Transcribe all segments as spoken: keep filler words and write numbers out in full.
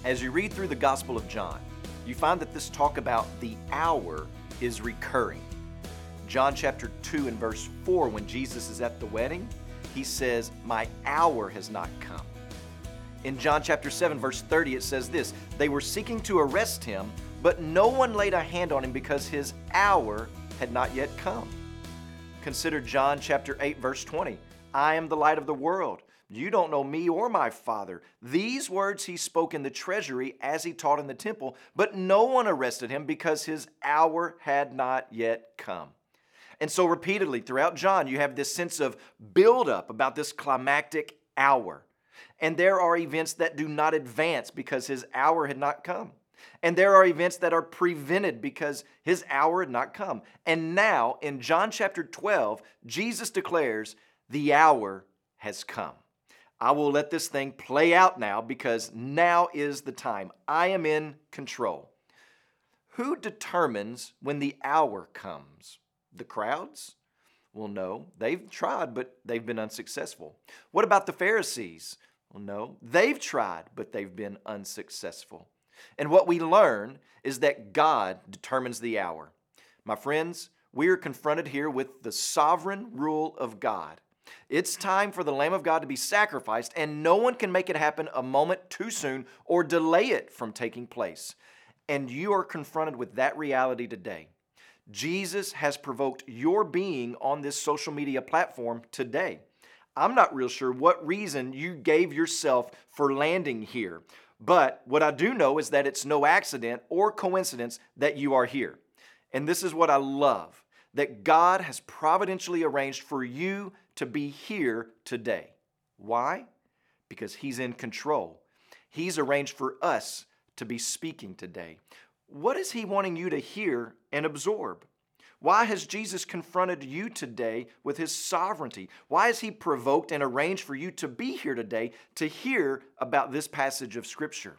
As you read through the Gospel of John, you find that this talk about the hour is recurring. John chapter two and verse four, when Jesus is at the wedding, he says, "My hour has not come." In John chapter seven, verse thirty, it says this, "They were seeking to arrest him, but no one laid a hand on him because his hour had not yet come." Consider John chapter eight, verse twenty, "I am the light of the world. You don't know me or my Father." These words he spoke in the treasury as he taught in the temple, but no one arrested him because his hour had not yet come. And so repeatedly throughout John, you have this sense of buildup about this climactic hour. And there are events that do not advance because his hour had not come. And there are events that are prevented because his hour had not come. And now in John chapter twelve, Jesus declares, "The hour has come. I will let this thing play out now because now is the time. I am in control." Who determines when the hour comes? The crowds? Well, no. They've tried, but they've been unsuccessful. What about the Pharisees? Well, no. They've tried, but they've been unsuccessful. And what we learn is that God determines the hour. My friends, we are confronted here with the sovereign rule of God. It's time for the Lamb of God to be sacrificed, and no one can make it happen a moment too soon or delay it from taking place. And you are confronted with that reality today. Jesus has provoked your being on this social media platform today. I'm not real sure what reason you gave yourself for landing here, but what I do know is that it's no accident or coincidence that you are here. And this is what I love, that God has providentially arranged for you to be here today. Why? Because He's in control. He's arranged for us to be speaking today. What is He wanting you to hear and absorb? Why has Jesus confronted you today with His sovereignty? Why has He provoked and arranged for you to be here today to hear about this passage of Scripture?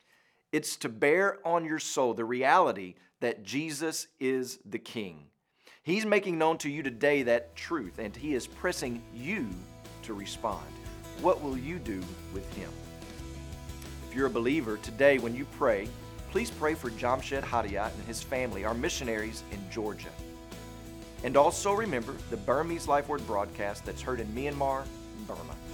It's to bear on your soul the reality that Jesus is the King. He's making known to you today that truth, and He is pressing you to respond. What will you do with Him? If you're a believer, today when you pray, please pray for Jamshed Hadiyat and his family, our missionaries in Georgia. And also remember the Burmese Life Word broadcast that's heard in Myanmar and Burma.